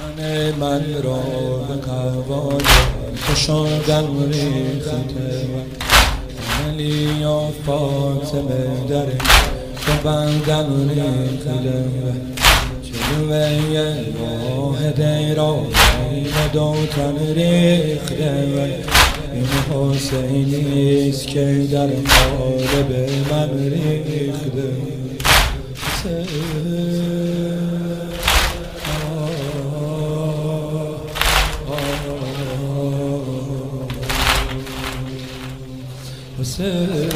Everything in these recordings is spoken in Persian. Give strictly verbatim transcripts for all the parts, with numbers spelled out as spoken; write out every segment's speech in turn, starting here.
تن من را به قوال خوشادن ریخته علی یا فاطمه در ببندن ریخته جلوه واحده را بین دو تن ریخته این حسینیست که در قالب من ریخته حسین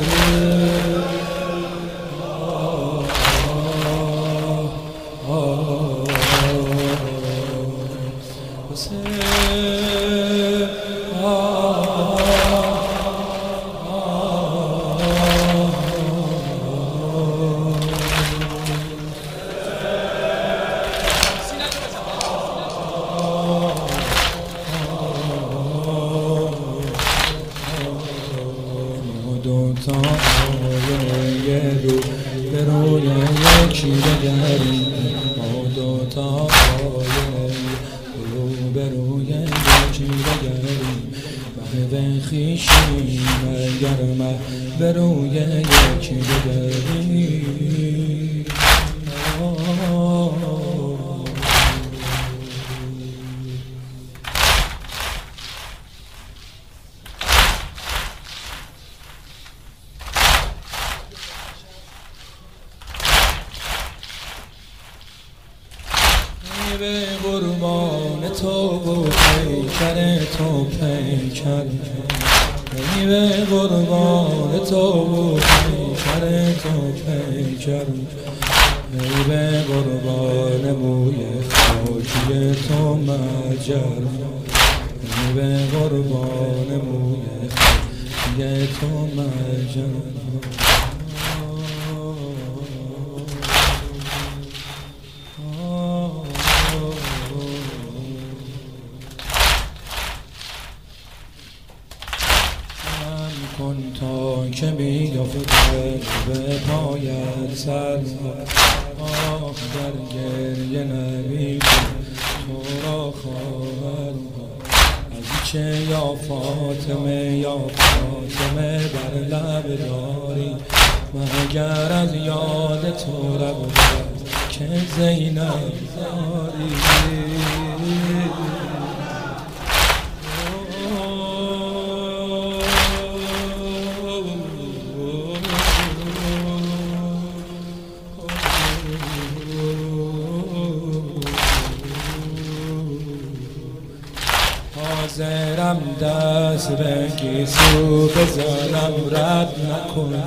دوتا آینه رو به روی یکی بگریم ما دوتا آینه رو به روی یکی بگریم محو خویشیم اگر مه به روی یکی بگریم به قربان تو و پیکر تو پیکر ای به قربان تو و پیکر تو پیکر ای به قربان موی خاکی تو مجر ای به قربان موی خاکی تو مجر کن تا که بیفته به پایت سر آه در گریه نبی تو را خواهر از چه یا فاطمه یا فاطمه بر لب داری مگر از یاد تو رب که زینب داری حاضرم دست به گیسو بزنم رد نکن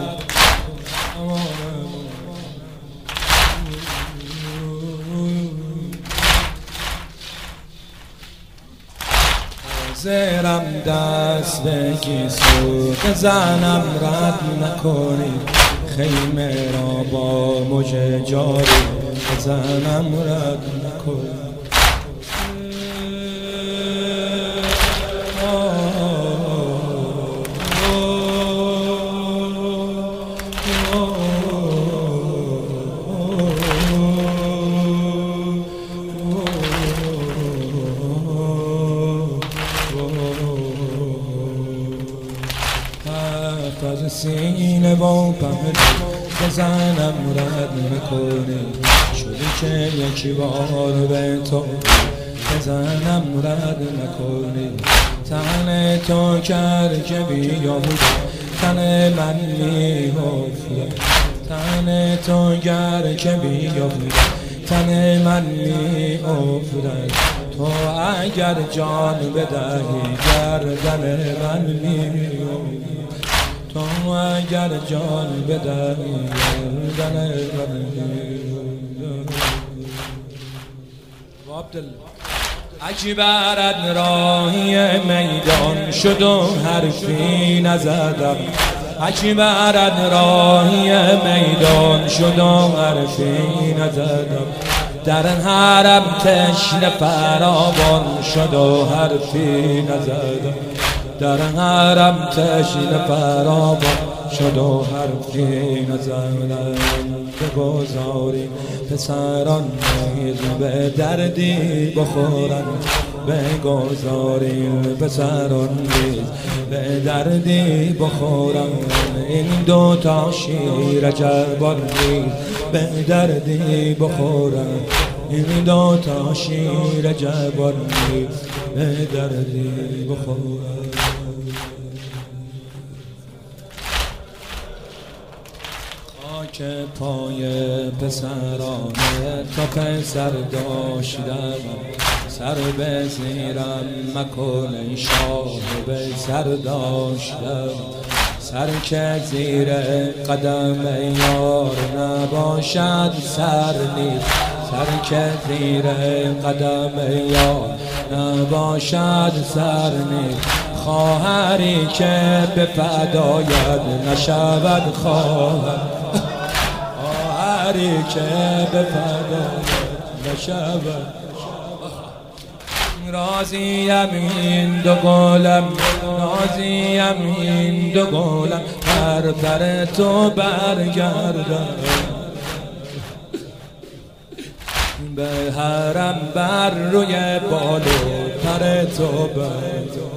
حاضرم دست به گیسو بزنم رد نکنی خیمه را با مژه جاری بزنم رد نکنی از سینه با پهلو بزنم رد نکنی شدی که یکی بار به تو بزنم رد نکنی تن تو کرد که بیامود تن من می‌افتد تن تو کرد که بیامود تن من می‌افتد تو اگر جان بدهی گردن من می‌افتد تو اگر جان بدهی گردن من اکی برد راهی میدان شد و حرفی نزدم اکی برد راهی میدان شد و حرفی نزدم در حرم تشنه فراوان شد و حرفی نزدم در حرم تشنه فراوان شد و حرفی نزدم بگذاریم پسران نیز به دردی بخورن بگذاریم پسران نیز به دردی بخورن این دو تا شیر جوان نیز به دردی بخورن این دو تا شیر جوان نیز به دردی بخورن که پای پسرانه تا پسر داشتم سر به زیرم مکن ای شاه به سر داشتم سر که زیر قدم یار نباشد سر نیست سر که زیر قدم یار نباشد سر نیست خواهری که به فدایت نشود خواهر خواهری که به فدایت نشود راضیم این دو گلم راضیم این دو گلم پر پر تو برگردم به حرم بر روی بالو پر تو برگردم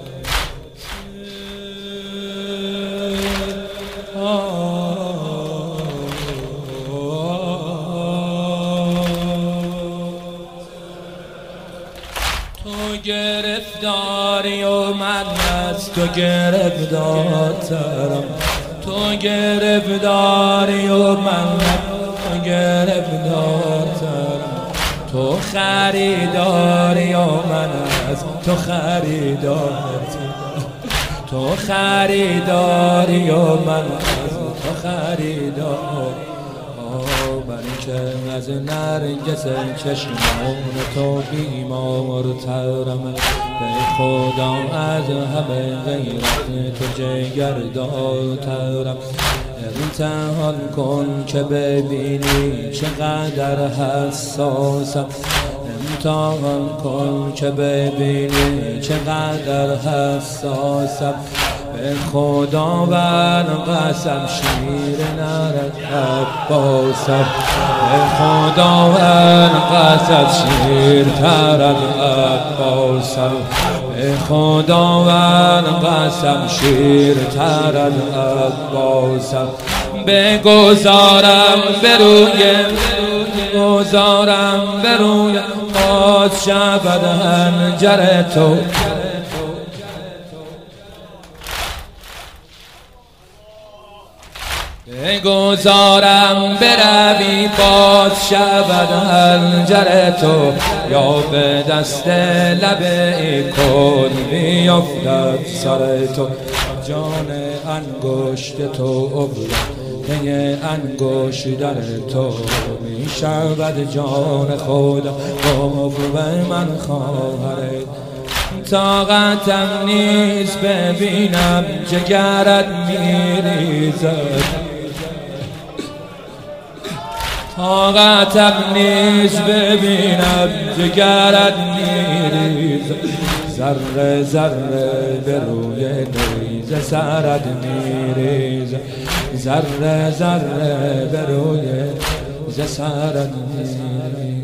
تو گرفتاری و من از تو گرفتارترم تو گرفتاری و من تو گرفتارترم تو خریداری و من از تو خریدارترم تو خریداری و من از تو خریدار من که از نرگس چشمان تو بیمار ترم به خدا از همه غیرت تو جگردار ترم امتحان کن که ببینی چقدر حساسم امتحان کن که ببینی چقدر حساسم به خدا بر قسم شیر نرد عباسم به خدا بر قسم شیر ترد عباسم به خدا بر قسم شیر ترد عباسم بگذارم بروی بگذارم بروی باز شود هنجر تو بگذارم بروی باز شود هنجر تو یا به دست لبه کن بیفتد سر تو جان انگشت تو عبرت انگشت در تو می شود جان خدا قرب من خواهرت طاقتم نیست ببینم جگرت میریزد طاقتم نیست ببینم جگرت میریزد ذره ذره به روی نیزه سرت میریزد ذره ذره به روی نیزه سرت میریزد